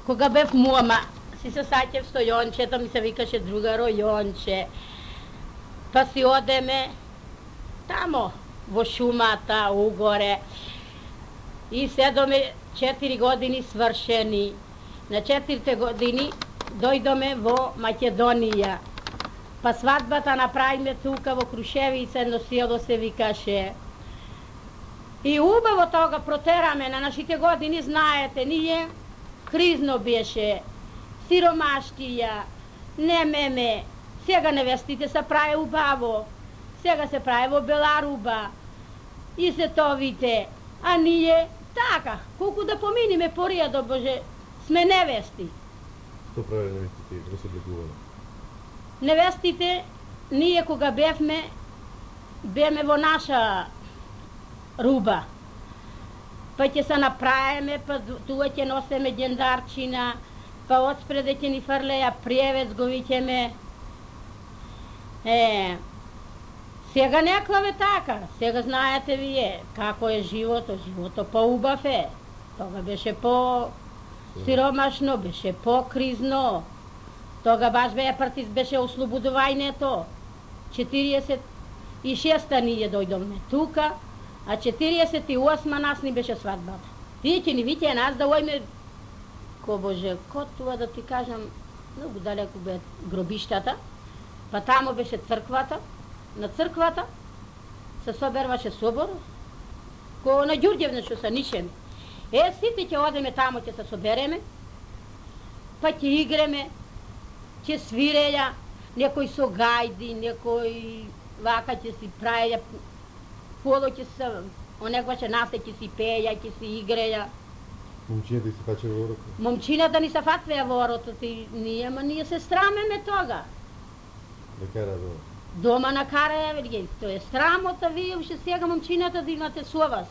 Кога бев мома, си се саќав со Јончето, ми се викаше другаро Јонче. Па си одеме тамо, во шумата, угоре. И седоме 4 години свршени. На 4 години дојдоме во Македонија. Па свадбата направиме тука во Крушевица, едно село се викаше. И убаво тога протераме на нашите години, знаете, ние кризно беше, сиромаштија, немеме. Сега невестите се прави убаво, сега се прави во Беларуба и сетовите, а ние така, колку да поминиме по редо, Боже, сме невести. Што прави невестите да се облегуваме? Невестите, ние кога бевме во наша руба. Па ќе се направиме, па туа ќе носиме ѓендарчина, па отспреде ќе ни фрлеја превец, го викеме. Сега неклаве така, сега знаете вие како е живото, живото поубав е. Тога беше по-сиромашно, беше по-кризно. Тога баш беше ослободувањето. 46-та ние дојдовме тука, а 48-та нас ни беше свадбата. Тие ќе ни витеја нас да ојме, ко Боже, тоа да ти кажам, многу далеко бе гробиштата, па тамо беше црквата, на црквата се соберваше собор, ко на Ѓурѓевна што се нишеме. Сите ќе одеме тамо, ќе се собереме, па ќе игреме, ќе свиреја, некој со гајди, некој вака ќе си праја, поло ќе се, онекваше насе ќе си пеја, ќе си игреја. Момчината се фачеа во орото? Момчината ни се фатвеа во орото, ние се срамеме тога. Да кара дома накараја, вели, тоа е срамота, вие уште сега момчината да имате со вас.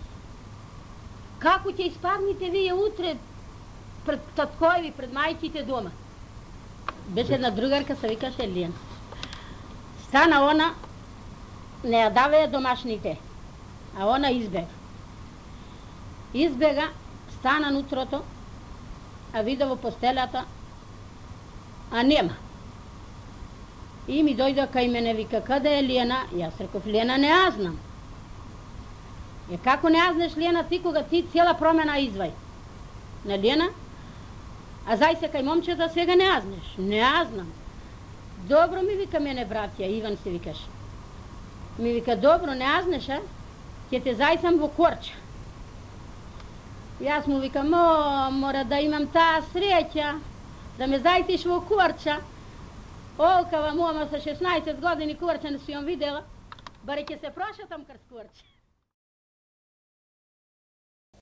Како ќе испадните вие утре пред таткојви, пред мајките дома? Беше една другарка, се викаше Лијана. Стана она, не ја давеја домашните, а она избега. Избега, стана нутрото, а вида во постелата, а нема. И ми дојде кај мене, вика, каде е Лијана? Јас реков, Лијана не ја знам. Како не ја знаеш Лијана, ти кога ти цела промена извај? На Лијана? А зај се кај момчета сега не ја знаеш? Не ја знам. Добро, ми вика мене братја, Иван се викаш. Ми вика, добро, не ја знаеш, а? Ќе те зајсам во Корча. Јас му викам, мора да имам таа среќа, да ме зајтиш во Корча. Олкава мома со 16 години Корча не си јом видела, баре ќе се прошатам кај Корча.